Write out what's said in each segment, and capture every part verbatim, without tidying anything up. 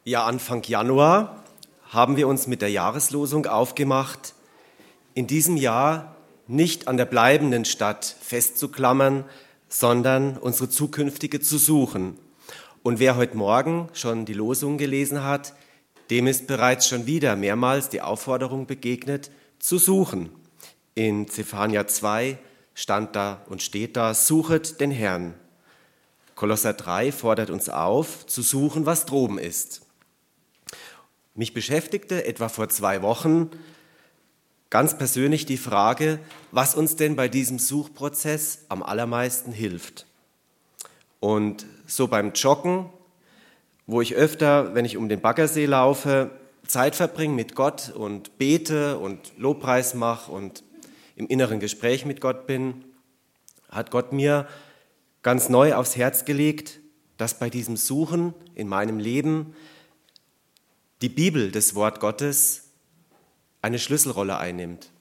Ja, Anfang Januar haben wir uns mit der Jahreslosung aufgemacht, in diesem Jahr nicht an der bleibenden Stadt festzuklammern, sondern unsere zukünftige zu suchen. Und wer heute Morgen schon die Losung gelesen hat, dem ist bereits schon wieder mehrmals die Aufforderung begegnet, zu suchen. In Zephania zwei stand da und steht da, suchet den Herrn. Kolosser drei fordert uns auf, zu suchen, was droben ist. Mich beschäftigte etwa vor zwei Wochen ganz persönlich die Frage, was uns denn bei diesem Suchprozess am allermeisten hilft. Und so beim Joggen, wo ich öfter, wenn ich um den Baggersee laufe, Zeit verbringe mit Gott und bete und Lobpreis mache und im inneren Gespräch mit Gott bin, hat Gott mir ganz neu aufs Herz gelegt, dass bei diesem Suchen in meinem Leben die Bibel, das Wort Gottes, eine Schlüsselrolle einnimmt.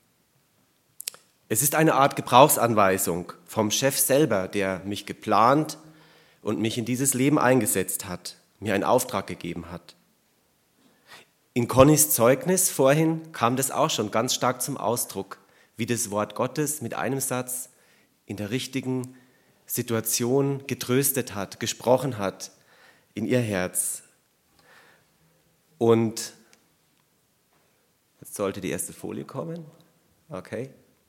Es ist eine Art Gebrauchsanweisung vom Chef selber, der mich geplant und mich in dieses Leben eingesetzt hat, mir einen Auftrag gegeben hat. In Connys Zeugnis vorhin kam das auch schon ganz stark zum Ausdruck, wie das Wort Gottes mit einem Satz in der richtigen Situation getröstet hat, gesprochen hat in ihr Herz. Und jetzt sollte die erste Folie kommen. Okay.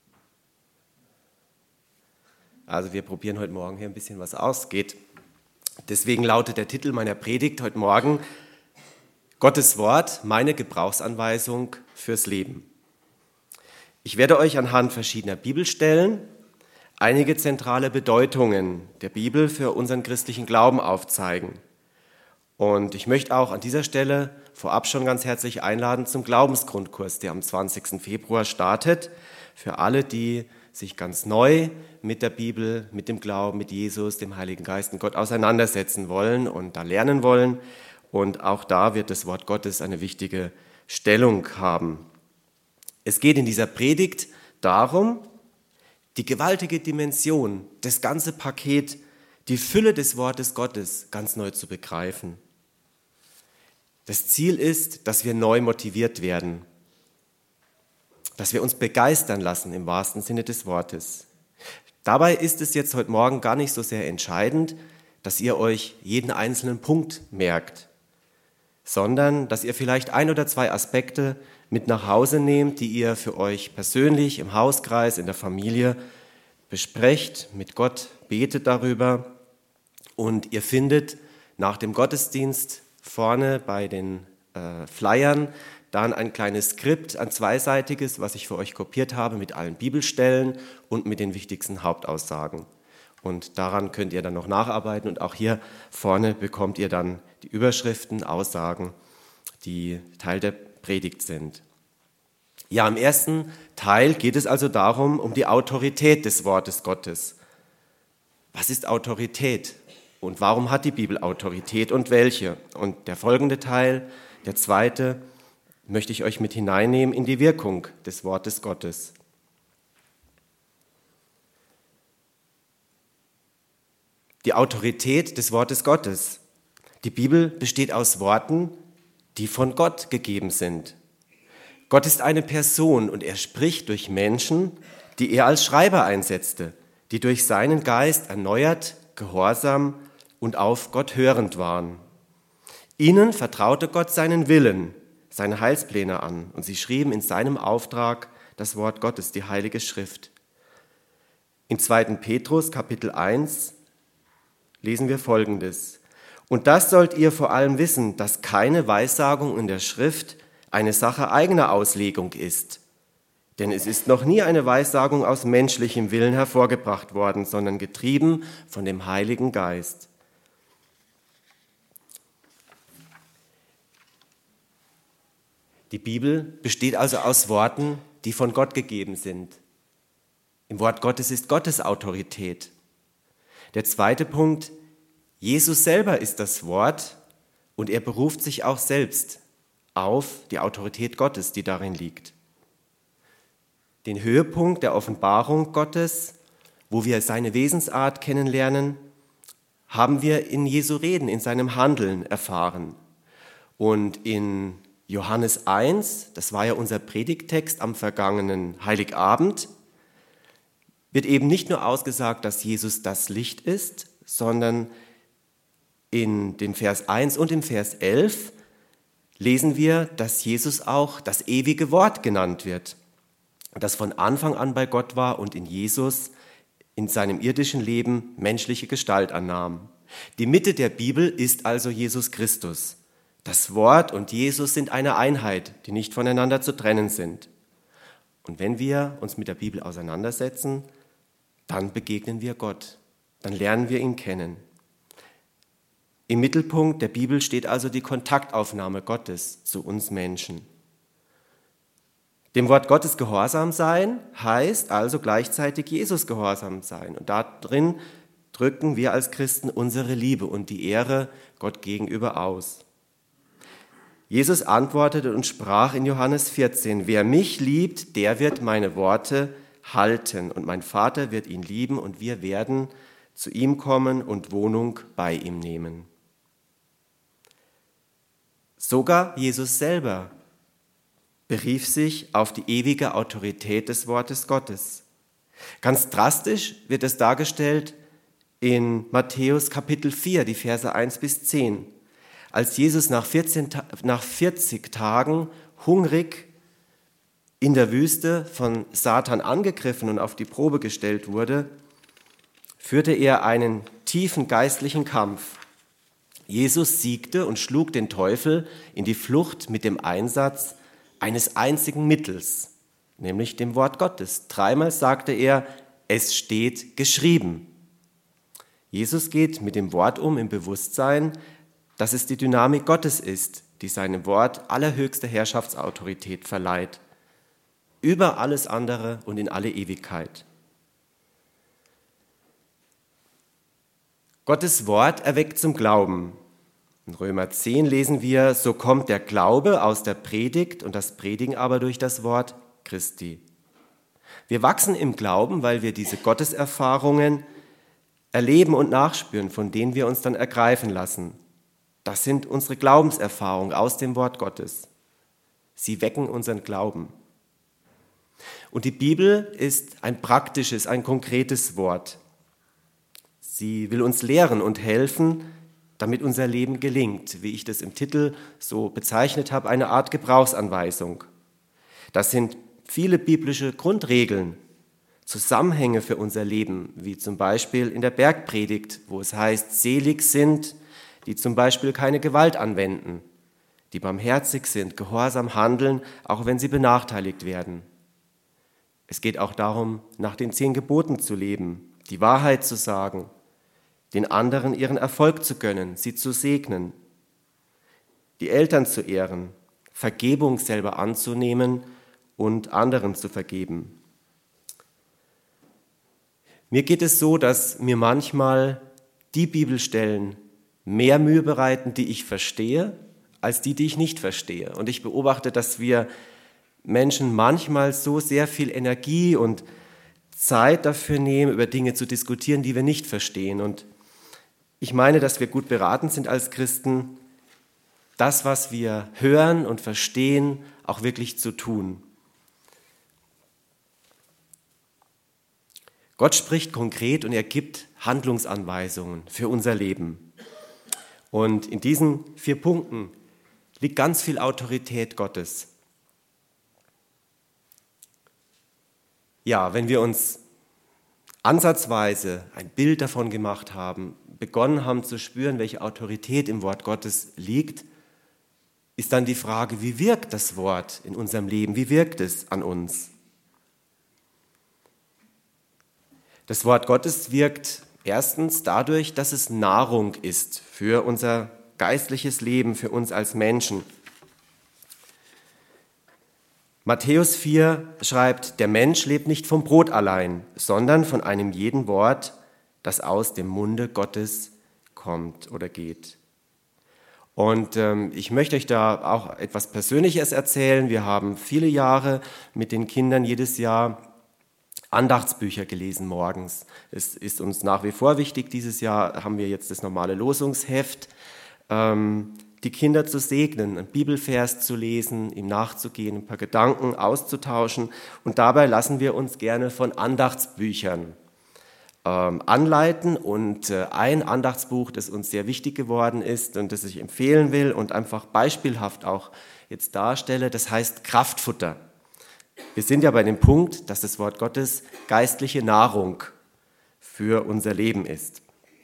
Also wir probieren heute Morgen hier ein bisschen was aus. Geht. Deswegen lautet der Titel meiner Predigt heute Morgen: Gottes Wort, meine Gebrauchsanweisung fürs Leben. Ich werde euch anhand verschiedener Bibelstellen einige zentrale Bedeutungen der Bibel für unseren christlichen Glauben aufzeigen. Und ich möchte auch an dieser Stelle vorab schon ganz herzlich einladen zum Glaubensgrundkurs, der am zwanzigsten Februar startet, für alle, die sich ganz neu mit der Bibel, mit dem Glauben, mit Jesus, dem Heiligen Geist und Gott auseinandersetzen wollen und da lernen wollen. Und auch da wird das Wort Gottes eine wichtige Stellung haben. Es geht in dieser Predigt darum, die gewaltige Dimension, das ganze Paket, die Fülle des Wortes Gottes ganz neu zu begreifen. Das Ziel ist, dass wir neu motiviert werden, dass wir uns begeistern lassen im wahrsten Sinne des Wortes. Dabei ist es jetzt heute Morgen gar nicht so sehr entscheidend, dass ihr euch jeden einzelnen Punkt merkt, sondern dass ihr vielleicht ein oder zwei Aspekte mit nach Hause nehmt, die ihr für euch persönlich im Hauskreis, in der Familie besprecht, mit Gott betet darüber und ihr findet nach dem Gottesdienst vorne bei den äh, Flyern dann ein kleines Skript, ein zweiseitiges, was ich für euch kopiert habe mit allen Bibelstellen und mit den wichtigsten Hauptaussagen. Und daran könnt ihr dann noch nacharbeiten und auch hier vorne bekommt ihr dann die Überschriften, Aussagen, die Teil der Predigt sind. Ja, im ersten Teil geht es also darum, um die Autorität des Wortes Gottes. Was ist Autorität? Und warum hat die Bibel Autorität und welche? Und der folgende Teil, der zweite, möchte ich euch mit hineinnehmen in die Wirkung des Wortes Gottes. Die Autorität des Wortes Gottes. Die Bibel besteht aus Worten, die von Gott gegeben sind. Gott ist eine Person und er spricht durch Menschen, die er als Schreiber einsetzte, die durch seinen Geist erneuert, gehorsam und auf Gott hörend waren. Ihnen vertraute Gott seinen Willen, seine Heilspläne an und sie schrieben in seinem Auftrag das Wort Gottes, die Heilige Schrift. In zweiten Petrus Kapitel eins lesen wir Folgendes: Und das sollt ihr vor allem wissen, dass keine Weissagung in der Schrift eine Sache eigener Auslegung ist. Denn es ist noch nie eine Weissagung aus menschlichem Willen hervorgebracht worden, sondern getrieben von dem Heiligen Geist. Die Bibel besteht also aus Worten, die von Gott gegeben sind. Im Wort Gottes ist Gottes Autorität. Der zweite Punkt: Jesus selber ist das Wort und er beruft sich auch selbst auf die Autorität Gottes, die darin liegt. Den Höhepunkt der Offenbarung Gottes, wo wir seine Wesensart kennenlernen, haben wir in Jesu Reden, in seinem Handeln erfahren. Und in Johannes eins, das war ja unser Predigttext am vergangenen Heiligabend, wird eben nicht nur ausgesagt, dass Jesus das Licht ist, sondern in dem Vers eins und im Vers elf lesen wir, dass Jesus auch das ewige Wort genannt wird, das von Anfang an bei Gott war und in Jesus in seinem irdischen Leben menschliche Gestalt annahm. Die Mitte der Bibel ist also Jesus Christus. Das Wort und Jesus sind eine Einheit, die nicht voneinander zu trennen sind. Und wenn wir uns mit der Bibel auseinandersetzen, dann begegnen wir Gott, dann lernen wir ihn kennen. Im Mittelpunkt der Bibel steht also die Kontaktaufnahme Gottes zu uns Menschen. Dem Wort Gottes gehorsam sein heißt also gleichzeitig Jesus gehorsam sein. Und darin drücken wir als Christen unsere Liebe und die Ehre Gott gegenüber aus. Jesus antwortete und sprach in Johannes vierzehn, wer mich liebt, der wird meine Worte halten und mein Vater wird ihn lieben und wir werden zu ihm kommen und Wohnung bei ihm nehmen. Sogar Jesus selber berief sich auf die ewige Autorität des Wortes Gottes. Ganz drastisch wird es dargestellt in Matthäus Kapitel vier, die Verse eins bis zehn. Als Jesus nach, vierzehn, nach vierzig Tagen hungrig in der Wüste von Satan angegriffen und auf die Probe gestellt wurde, führte er einen tiefen geistlichen Kampf. Jesus siegte und schlug den Teufel in die Flucht mit dem Einsatz eines einzigen Mittels, nämlich dem Wort Gottes. Dreimal sagte er, es steht geschrieben. Jesus geht mit dem Wort um im Bewusstsein, dass es die Dynamik Gottes ist, die seinem Wort allerhöchste Herrschaftsautorität verleiht, über alles andere und in alle Ewigkeit. Gottes Wort erweckt zum Glauben. In Römer zehn lesen wir, so kommt der Glaube aus der Predigt und das Predigen aber durch das Wort Christi. Wir wachsen im Glauben, weil wir diese Gotteserfahrungen erleben und nachspüren, von denen wir uns dann ergreifen lassen. Das sind unsere Glaubenserfahrungen aus dem Wort Gottes. Sie wecken unseren Glauben. Und die Bibel ist ein praktisches, ein konkretes Wort. Sie will uns lehren und helfen, damit unser Leben gelingt, wie ich das im Titel so bezeichnet habe, eine Art Gebrauchsanweisung. Das sind viele biblische Grundregeln, Zusammenhänge für unser Leben, wie zum Beispiel in der Bergpredigt, wo es heißt, selig sind, die zum Beispiel keine Gewalt anwenden, die barmherzig sind, gehorsam handeln, auch wenn sie benachteiligt werden. Es geht auch darum, nach den zehn Geboten zu leben, die Wahrheit zu sagen, den anderen ihren Erfolg zu gönnen, sie zu segnen, die Eltern zu ehren, Vergebung selber anzunehmen und anderen zu vergeben. Mir geht es so, dass mir manchmal die Bibelstellen mehr Mühe bereiten, die ich verstehe, als die, die ich nicht verstehe. Und ich beobachte, dass wir Menschen manchmal so sehr viel Energie und Zeit dafür nehmen, über Dinge zu diskutieren, die wir nicht verstehen. Und ich meine, dass wir gut beraten sind als Christen, das, was wir hören und verstehen, auch wirklich zu tun. Gott spricht konkret und er gibt Handlungsanweisungen für unser Leben. Und in diesen vier Punkten liegt ganz viel Autorität Gottes. Ja, wenn wir uns ansatzweise ein Bild davon gemacht haben, begonnen haben zu spüren, welche Autorität im Wort Gottes liegt, ist dann die Frage, wie wirkt das Wort in unserem Leben? Wie wirkt es an uns? Das Wort Gottes wirkt erstens dadurch, dass es Nahrung ist für unser geistliches Leben, für uns als Menschen. Matthäus vier schreibt, der Mensch lebt nicht vom Brot allein, sondern von einem jeden Wort, das aus dem Munde Gottes kommt oder geht. Und ähm, ich möchte euch da auch etwas Persönliches erzählen. Wir haben viele Jahre mit den Kindern jedes Jahr Andachtsbücher gelesen morgens. Es ist uns nach wie vor wichtig. Dieses Jahr haben wir jetzt das normale Losungsheft. Ähm, die Kinder zu segnen, einen Bibelvers zu lesen, ihm nachzugehen, ein paar Gedanken auszutauschen. Und dabei lassen wir uns gerne von Andachtsbüchern ähm, anleiten. Und äh, ein Andachtsbuch, das uns sehr wichtig geworden ist und das ich empfehlen will und einfach beispielhaft auch jetzt darstelle, das heißt Kraftfutter. Wir sind ja bei dem Punkt, dass das Wort Gottes geistliche Nahrung für unser Leben ist.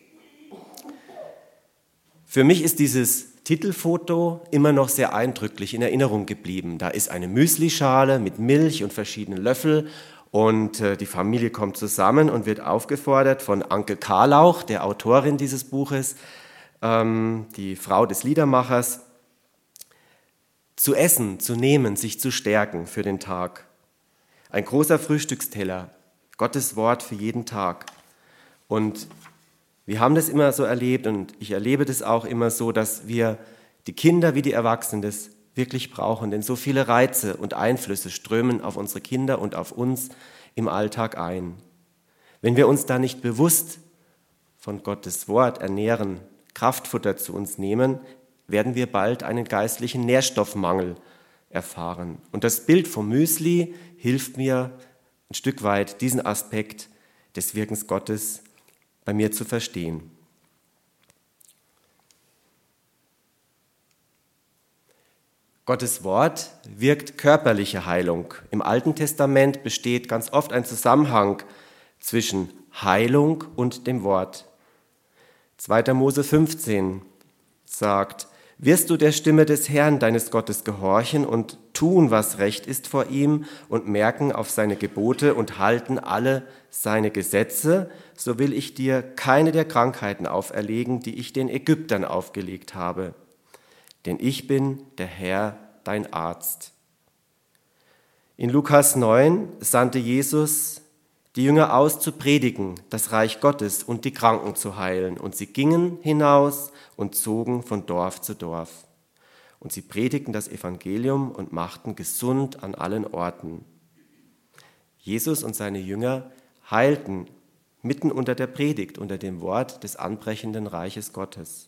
Für mich ist dieses Titelfoto immer noch sehr eindrücklich in Erinnerung geblieben. Da ist eine Müslischale mit Milch und verschiedenen Löffeln und äh, die Familie kommt zusammen und wird aufgefordert von Anke Karlauch, der Autorin dieses Buches, ähm, die Frau des Liedermachers, zu essen, zu nehmen, sich zu stärken für den Tag. Ein großer Frühstücksteller, Gottes Wort für jeden Tag. Und wir haben das immer so erlebt und ich erlebe das auch immer so, dass wir die Kinder wie die Erwachsenen das wirklich brauchen, denn so viele Reize und Einflüsse strömen auf unsere Kinder und auf uns im Alltag ein. Wenn wir uns da nicht bewusst von Gottes Wort ernähren, Kraftfutter zu uns nehmen, werden wir bald einen geistlichen Nährstoffmangel erfahren. Und das Bild vom Müsli hilft mir ein Stück weit, diesen Aspekt des Wirkens Gottes bei mir zu verstehen. Gottes Wort wirkt körperliche Heilung. Im Alten Testament besteht ganz oft ein Zusammenhang zwischen Heilung und dem Wort. zweiter Mose fünfzehn sagt: Wirst du der Stimme des Herrn, deines Gottes, gehorchen und tun, was recht ist vor ihm und merken auf seine Gebote und halten alle seine Gesetze, so will ich dir keine der Krankheiten auferlegen, die ich den Ägyptern aufgelegt habe. Denn ich bin der Herr, dein Arzt. In Lukas neun sandte Jesus die Jünger aus, zu predigen, das Reich Gottes und die Kranken zu heilen. Und sie gingen hinaus und zogen von Dorf zu Dorf. Und sie predigten das Evangelium und machten gesund an allen Orten. Jesus und seine Jünger heilten mitten unter der Predigt, unter dem Wort des anbrechenden Reiches Gottes.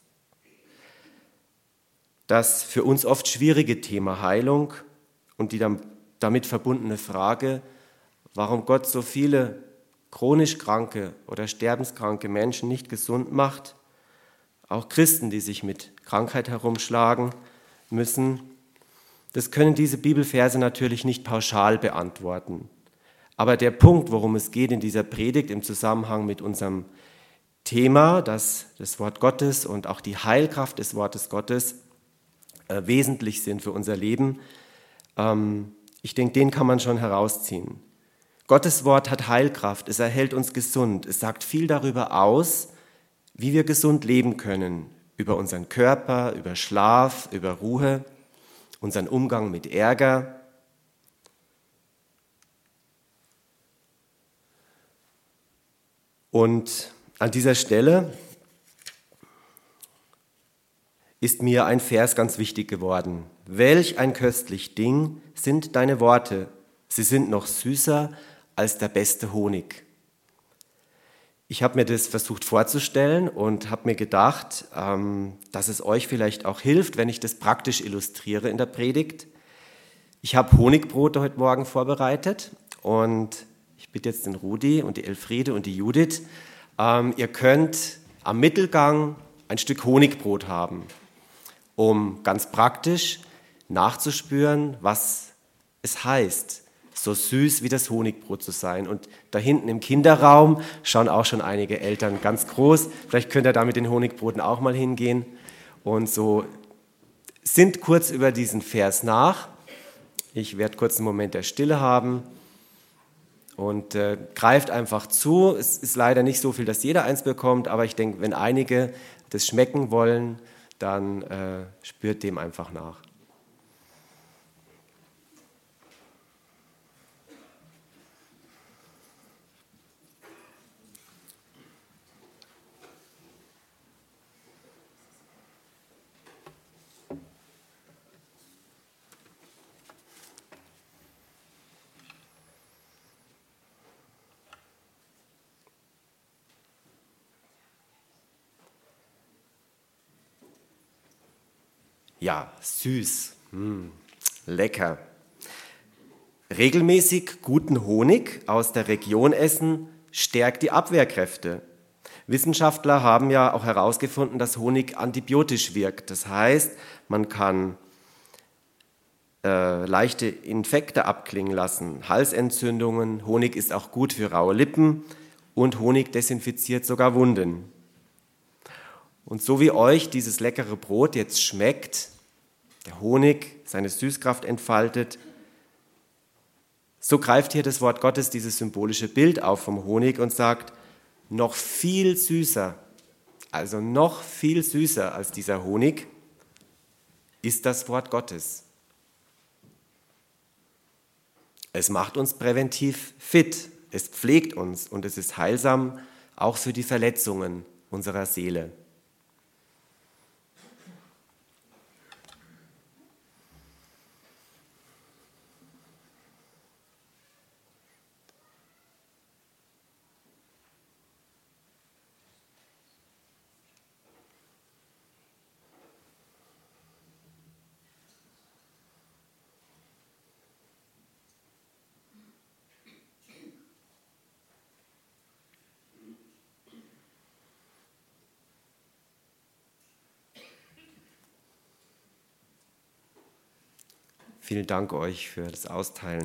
Das für uns oft schwierige Thema Heilung und die damit verbundene Frage, warum Gott so viele chronisch kranke oder sterbenskranke Menschen nicht gesund macht, auch Christen, die sich mit Krankheit herumschlagen müssen, das können diese Bibelverse natürlich nicht pauschal beantworten. Aber der Punkt, worum es geht in dieser Predigt im Zusammenhang mit unserem Thema, dass das Wort Gottes und auch die Heilkraft des Wortes Gottes äh, wesentlich sind für unser Leben, ähm, ich denke, den kann man schon herausziehen. Gottes Wort hat Heilkraft, es erhält uns gesund, es sagt viel darüber aus, wie wir gesund leben können, über unseren Körper, über Schlaf, über Ruhe, unseren Umgang mit Ärger. Und an dieser Stelle ist mir ein Vers ganz wichtig geworden. Welch ein köstlich Ding sind deine Worte, sie sind noch süßer als der beste Honig. Ich habe mir das versucht vorzustellen und habe mir gedacht, ähm, dass es euch vielleicht auch hilft, wenn ich das praktisch illustriere in der Predigt. Ich habe Honigbrote heute Morgen vorbereitet und ich bitte jetzt den Rudi und die Elfriede und die Judith, ähm, ihr könnt am Mittelgang ein Stück Honigbrot haben, um ganz praktisch nachzuspüren, was es heißt, so süß wie das Honigbrot zu sein. Und da hinten im Kinderraum schauen auch schon einige Eltern ganz groß. Vielleicht könnt ihr da mit den Honigbroten auch mal hingehen. Und so sinnt kurz über diesen Vers nach. Ich werde kurz einen Moment der Stille haben und äh, greift einfach zu. Es ist leider nicht so viel, dass jeder eins bekommt, aber ich denke, wenn einige das schmecken wollen, dann äh, spürt dem einfach nach. Ja, süß, hm, lecker. Regelmäßig guten Honig aus der Region essen stärkt die Abwehrkräfte. Wissenschaftler haben ja auch herausgefunden, dass Honig antibiotisch wirkt. Das heißt, man kann äh, leichte Infekte abklingen lassen, Halsentzündungen. Honig ist auch gut für raue Lippen und Honig desinfiziert sogar Wunden. Und so wie euch dieses leckere Brot jetzt schmeckt, der Honig seine Süßkraft entfaltet, so greift hier das Wort Gottes dieses symbolische Bild auf vom Honig und sagt, noch viel süßer, also noch viel süßer als dieser Honig, ist das Wort Gottes. Es macht uns präventiv fit, es pflegt uns und es ist heilsam, auch für die Verletzungen unserer Seele. Vielen Dank euch für das Austeilen.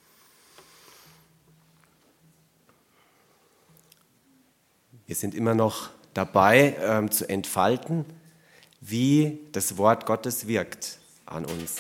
Wir sind immer noch dabei, ähm, zu entfalten, wie das Wort Gottes wirkt an uns.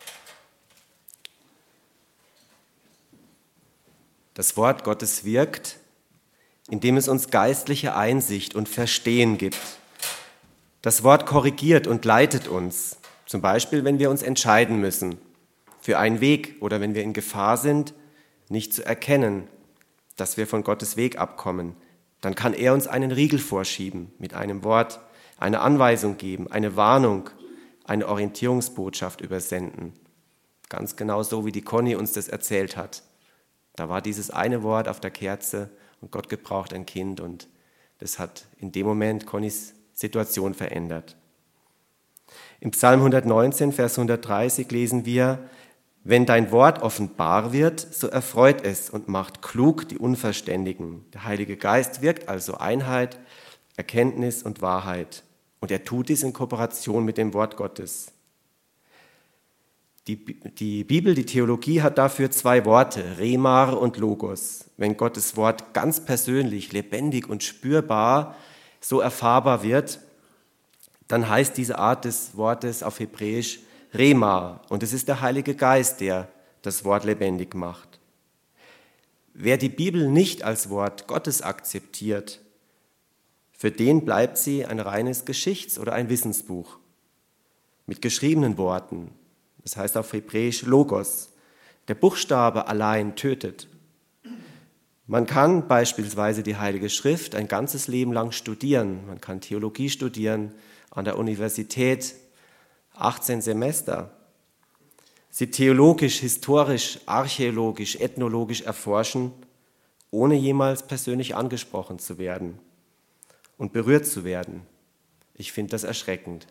Das Wort Gottes wirkt, indem es uns geistliche Einsicht und Verstehen gibt. Das Wort korrigiert und leitet uns, zum Beispiel, wenn wir uns entscheiden müssen für einen Weg oder wenn wir in Gefahr sind, nicht zu erkennen, dass wir von Gottes Weg abkommen. Dann kann er uns einen Riegel vorschieben, mit einem Wort, eine Anweisung geben, eine Warnung, eine Orientierungsbotschaft übersenden. Ganz genau so, wie die Conny uns das erzählt hat. Da war dieses eine Wort auf der Kerze und Gott gebraucht ein Kind und das hat in dem Moment Connys Situation verändert. Im Psalm hundertneunzehn, Vers hundertdreißig lesen wir, wenn dein Wort offenbar wird, so erfreut es und macht klug die Unverständigen. Der Heilige Geist wirkt also Einheit, Erkenntnis und Wahrheit. Und er tut dies in Kooperation mit dem Wort Gottes. Die, die Bibel, die Theologie hat dafür zwei Worte, Rhema und Logos. Wenn Gottes Wort ganz persönlich, lebendig und spürbar so erfahrbar wird, dann heißt diese Art des Wortes auf Hebräisch Rhema. Und es ist der Heilige Geist, der das Wort lebendig macht. Wer die Bibel nicht als Wort Gottes akzeptiert, für den bleibt sie ein reines Geschichts- oder ein Wissensbuch mit geschriebenen Worten. Das heißt auf Hebräisch Logos. Der Buchstabe allein tötet. Man kann beispielsweise die Heilige Schrift ein ganzes Leben lang studieren. Man kann Theologie studieren an der Universität, achtzehn Semester. Sie theologisch, historisch, archäologisch, ethnologisch erforschen, ohne jemals persönlich angesprochen zu werden und berührt zu werden. Ich finde das erschreckend.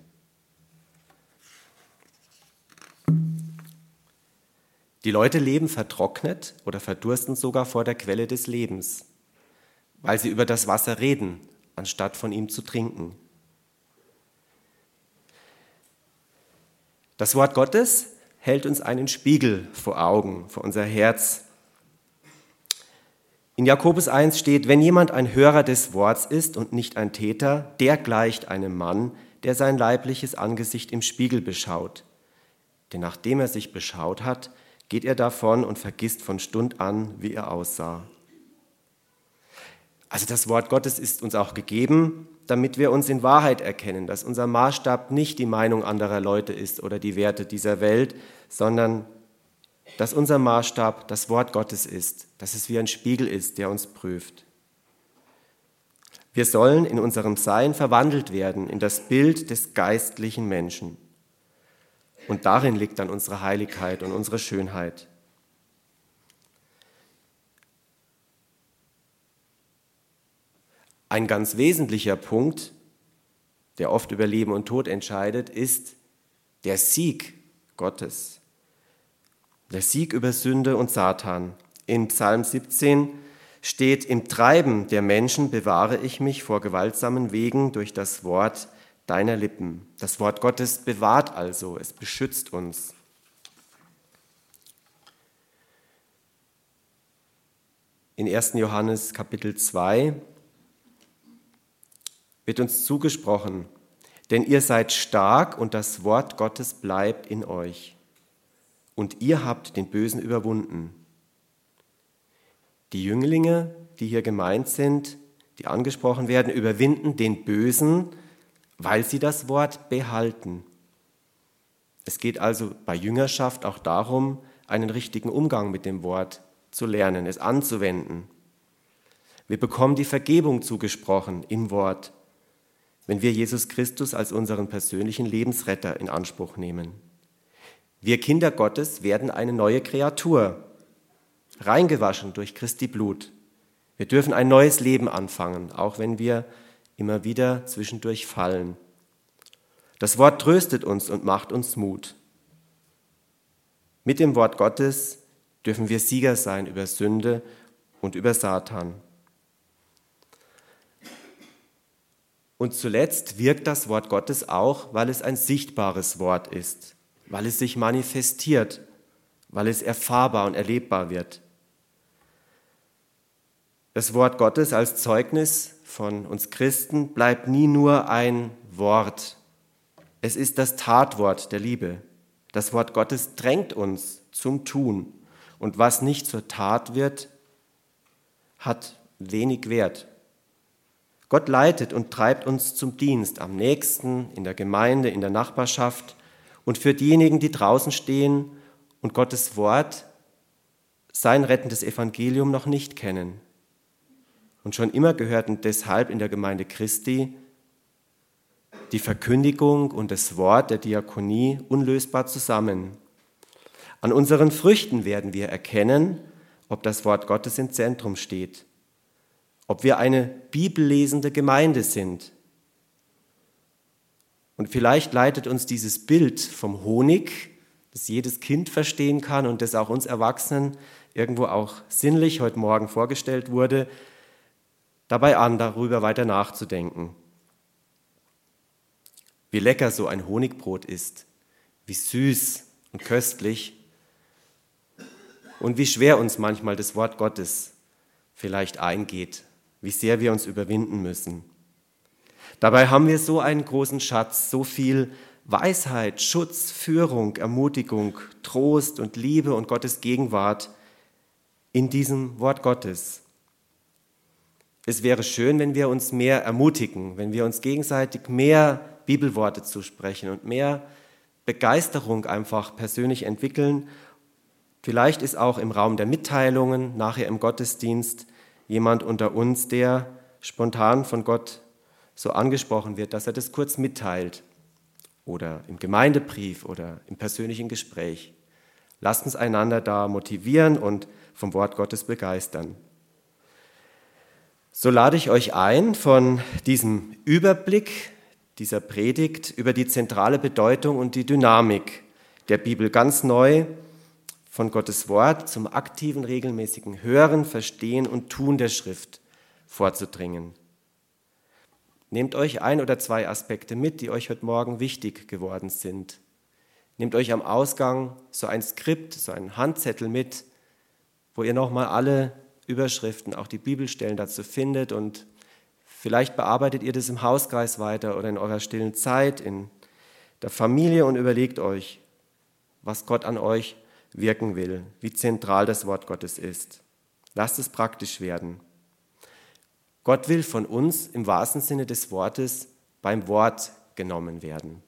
Die Leute leben vertrocknet oder verdursten sogar vor der Quelle des Lebens, weil sie über das Wasser reden, anstatt von ihm zu trinken. Das Wort Gottes hält uns einen Spiegel vor Augen, vor unser Herz. In Jakobus eins steht, wenn jemand ein Hörer des Worts ist und nicht ein Täter, der gleicht einem Mann, der sein leibliches Angesicht im Spiegel beschaut. Denn nachdem er sich beschaut hat, geht er davon und vergisst von Stund an, wie er aussah. Also das Wort Gottes ist uns auch gegeben, damit wir uns in Wahrheit erkennen, dass unser Maßstab nicht die Meinung anderer Leute ist oder die Werte dieser Welt, sondern dass unser Maßstab das Wort Gottes ist, dass es wie ein Spiegel ist, der uns prüft. Wir sollen in unserem Sein verwandelt werden in das Bild des geistlichen Menschen. Und darin liegt dann unsere Heiligkeit und unsere Schönheit. Ein ganz wesentlicher Punkt, der oft über Leben und Tod entscheidet, ist der Sieg Gottes, der Sieg über Sünde und Satan. In Psalm siebzehn steht: Im Treiben der Menschen bewahre ich mich vor gewaltsamen Wegen durch das Wort deiner Lippen. Das Wort Gottes bewahrt also, es beschützt uns. In ersten Johannes Kapitel zwei wird uns zugesprochen: Denn ihr seid stark und das Wort Gottes bleibt in euch. Und ihr habt den Bösen überwunden. Die Jünglinge, die hier gemeint sind, die angesprochen werden, überwinden den Bösen, weil sie das Wort behalten. Es geht also bei Jüngerschaft auch darum, einen richtigen Umgang mit dem Wort zu lernen, es anzuwenden. Wir bekommen die Vergebung zugesprochen im Wort, wenn wir Jesus Christus als unseren persönlichen Lebensretter in Anspruch nehmen. Wir Kinder Gottes werden eine neue Kreatur, reingewaschen durch Christi Blut. Wir dürfen ein neues Leben anfangen, auch wenn wir immer wieder zwischendurch fallen. Das Wort tröstet uns und macht uns Mut. Mit dem Wort Gottes dürfen wir Sieger sein über Sünde und über Satan. Und zuletzt wirkt das Wort Gottes auch, weil es ein sichtbares Wort ist, weil es sich manifestiert, weil es erfahrbar und erlebbar wird. Das Wort Gottes als Zeugnis von uns Christen bleibt nie nur ein Wort. Es ist das Tatwort der Liebe. Das Wort Gottes drängt uns zum Tun. Und was nicht zur Tat wird, hat wenig Wert. Gott leitet und treibt uns zum Dienst am Nächsten, in der Gemeinde, in der Nachbarschaft und für diejenigen, die draußen stehen und Gottes Wort, sein rettendes Evangelium noch nicht kennen. Und schon immer gehörten deshalb in der Gemeinde Christi die Verkündigung und das Wort der Diakonie unlösbar zusammen. An unseren Früchten werden wir erkennen, ob das Wort Gottes im Zentrum steht, ob wir eine bibellesende Gemeinde sind. Und vielleicht leitet uns dieses Bild vom Honig, das jedes Kind verstehen kann und das auch uns Erwachsenen irgendwo auch sinnlich heute Morgen vorgestellt wurde, dabei an, darüber weiter nachzudenken. Wie lecker so ein Honigbrot ist, wie süß und köstlich und wie schwer uns manchmal das Wort Gottes vielleicht eingeht, wie sehr wir uns überwinden müssen. Dabei haben wir so einen großen Schatz, so viel Weisheit, Schutz, Führung, Ermutigung, Trost und Liebe und Gottes Gegenwart in diesem Wort Gottes. Es wäre schön, wenn wir uns mehr ermutigen, wenn wir uns gegenseitig mehr Bibelworte zusprechen und mehr Begeisterung einfach persönlich entwickeln. Vielleicht ist auch im Raum der Mitteilungen, nachher im Gottesdienst, jemand unter uns, der spontan von Gott so angesprochen wird, dass er das kurz mitteilt oder im Gemeindebrief oder im persönlichen Gespräch. Lasst uns einander da motivieren und vom Wort Gottes begeistern. So lade ich euch ein, von diesem Überblick dieser Predigt über die zentrale Bedeutung und die Dynamik der Bibel ganz neu von Gottes Wort zum aktiven, regelmäßigen Hören, Verstehen und Tun der Schrift vorzudringen. Nehmt euch ein oder zwei Aspekte mit, die euch heute Morgen wichtig geworden sind. Nehmt euch am Ausgang so ein Skript, so einen Handzettel mit, wo ihr nochmal alle Überschriften, auch die Bibelstellen dazu findet und vielleicht bearbeitet ihr das im Hauskreis weiter oder in eurer stillen Zeit, in der Familie und überlegt euch, was Gott an euch wirken will, wie zentral das Wort Gottes ist. Lasst es praktisch werden. Gott will von uns im wahrsten Sinne des Wortes beim Wort genommen werden.